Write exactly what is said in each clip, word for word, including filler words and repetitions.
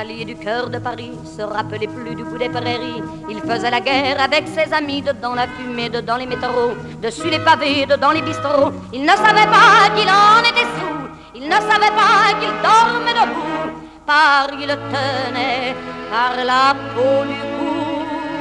chevalier du cœur de Paris se rappelait plus du bout des prairies. Il faisait la guerre avec ses amis, dedans la fumée, dedans les métros, dessus les pavés, dedans les bistrots. Il ne savait pas qu'il en était sous, il ne savait pas qu'il dormait debout. Paris le tenait par la peau du cou.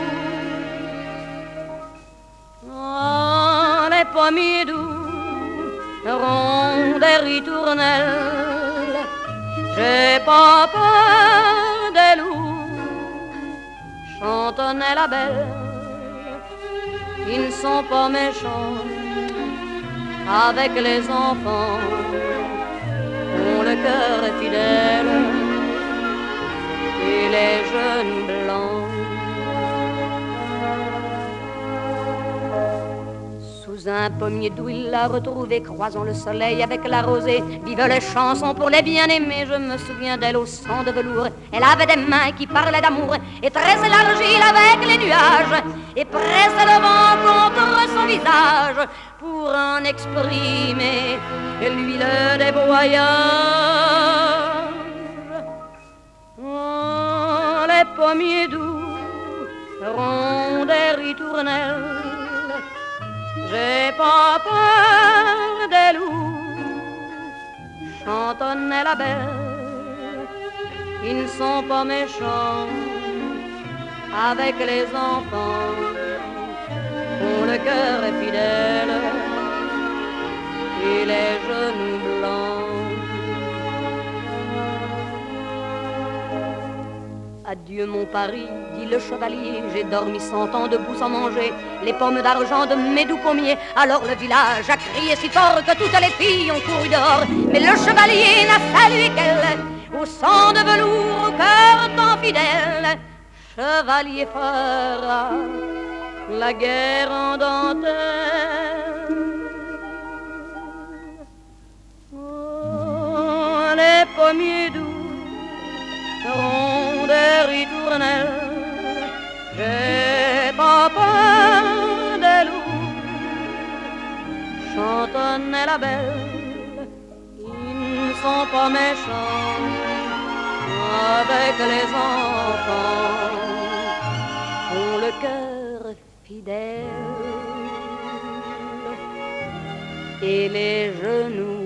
Oh, les pommiers doux, ronds des ritournelles, j'ai pas peur des loups, chantonnait la belle. Ils ne sont pas méchants avec les enfants, ont le cœur fidèle et les jeunes blancs. Sous un pommier doux il l'a retrouvée, croisant le soleil avec la rosée. Vive les chansons pour les bien-aimés, je me souviens d'elle au sang de velours. Elle avait des mains qui parlaient d'amour et tressait l'argile avec les nuages et pressait le vent contre son visage pour en exprimer l'huile des voyages. Oh, les pommiers doux, ronds des ritournelles, j'ai pas peur des loups, chantonnait la belle. Ils ne sont pas méchants avec les enfants, ont le cœur fidèle et les genoux blancs. Adieu mon Paris, dit le chevalier, j'ai dormi cent ans debout sans manger les pommes d'argent de mes doux pommiers. Alors le village a crié si fort que toutes les filles ont couru dehors, mais le chevalier n'a salué qu'elle au sang de velours, au cœur tant fidèle. Chevalier fera la guerre en dentelle. Oh, les pommiers doux, ronds des ritournelles, j'ai pas peur des loups, chantonnait la belle. Ils ne sont pas méchants avec les enfants, ont le cœur fidèle et les genoux